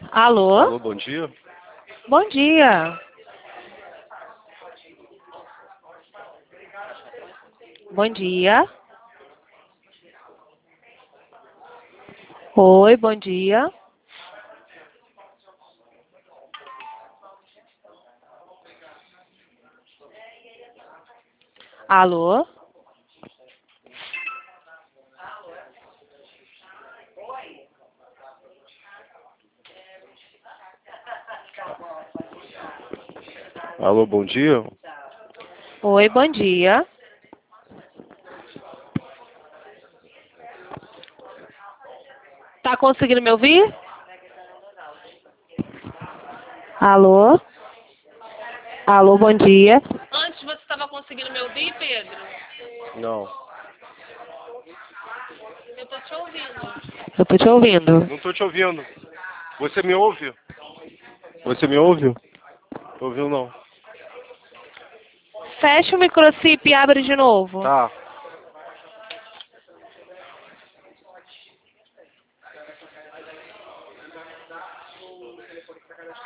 Alô? Alô, bom dia. Bom dia. Bom dia. Oi, bom dia. Alô? Alô, bom dia. Oi, bom dia. Tá conseguindo me ouvir? Alô? Alô, bom dia. Antes você estava conseguindo me ouvir, Pedro? Não. Eu tô te ouvindo. Eu tô te ouvindo. Não tô te ouvindo. Você me ouve? Você me ouve? Ouviu não? Fecha o microchip e abre de novo. Tá.